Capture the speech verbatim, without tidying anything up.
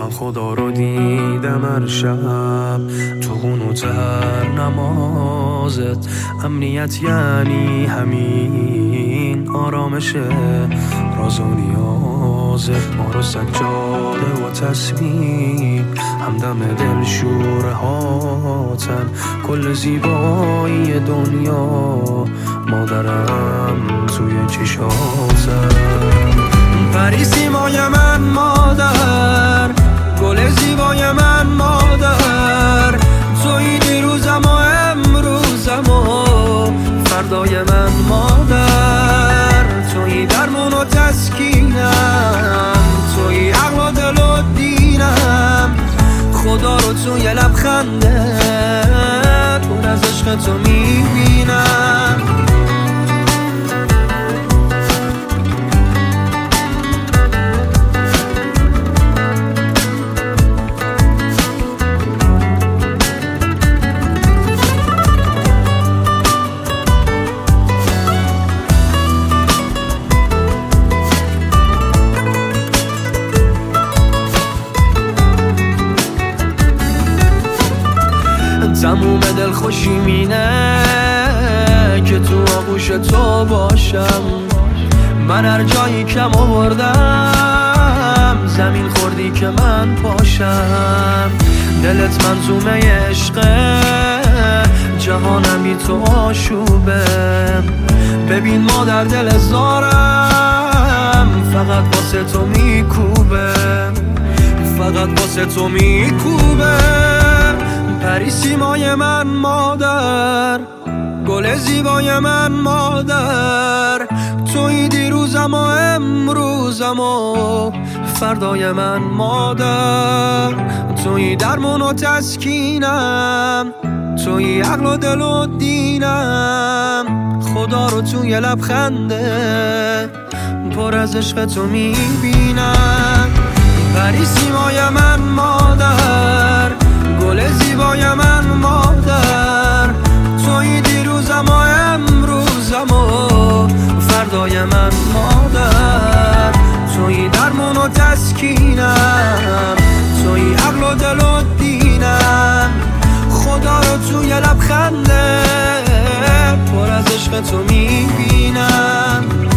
من خدا رو دیدم هر شب تو قنوتر نمازت. امنیت یعنی همین آرامش راز و نیازت. ما رو سجاده و تسبیح همدم دل شوره هاتن. کل زیبایی دنیا مادرم توی چشاتم. پری سیمای من مادر، گل زیبای من مادر. توی دیروزم و امروزم و فردای من مادر. توی درمون و تسکینم، توی عقل و دل و دینم. خدا رو توی لبخنده پر از عشق تو میبینم. تموم دل خوشی مینه که تو آغوش تو باشم. من هر جایی کم آوردم زمین خوردی که من پاشم. دلت منظومه عشقه، جهانم بی تو آشوبه. ببین ما در دل زارم فقط واسه تو میکوبه، فقط واسه تو میکوبه. پری سیمای من مادر، گل زیبای من مادر. توی دیروزم و امروزم و فردای من مادر. توی درمون و تسکینم، توی عقل و دل و دینم. خدا رو توی لبخنده پر از عشق تو میبینم. پری سیمای من مادر، گل زیبای من مادر. توی دیروزم و امروزم و فردای من مادر. توی درمون و تسکینم، توی عقل و دل و دینم. خدا رو توی لبخنده پر از عشق تو میبینم.